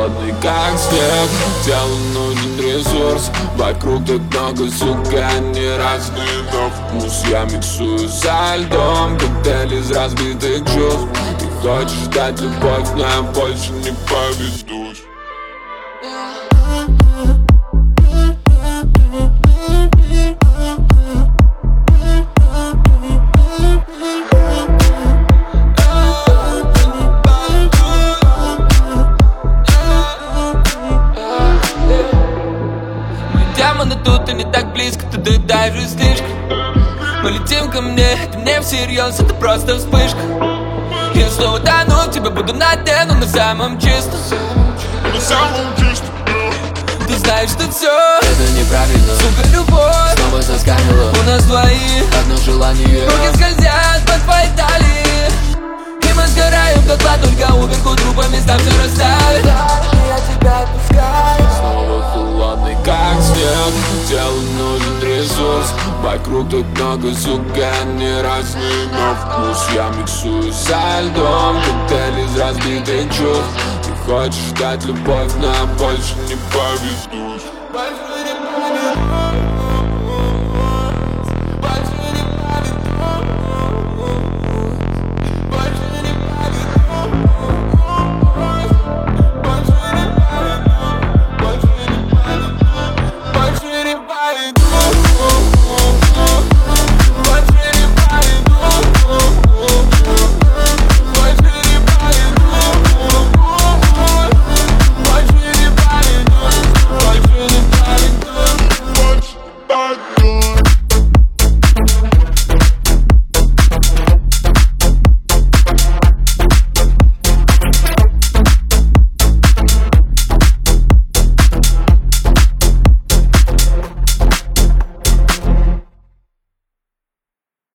холодный, как снег. Телу нужен ресурс, вокруг так много, сука, они разные на вкус. Я миксую со льдом коктейль из разбитых чувств. Ты хочешь дать любовь, но я больше не поведусь. Демоны тут и не так близко, ты доедаешь же слишком. Мы летим ко мне, это не всерьез, это просто вспышка. Я снова тону, в тебя буду на дне, но на самом чистом. Ты знаешь, что все это неправильно, сука, любовь снова засканила. У нас двоих одно желание, руки скользят под твоей талии. И мы сгораем дотла, только уверху трупами там все расставит. Я тебя отпускаю. Снова холодный, как снег. Телу нужен ресурс, вокруг так много, сука, они разные на вкус. Я миксую со льдом коктейль из разбитых чувств. Ты хочешь дать любовь, но я больше не поведусь.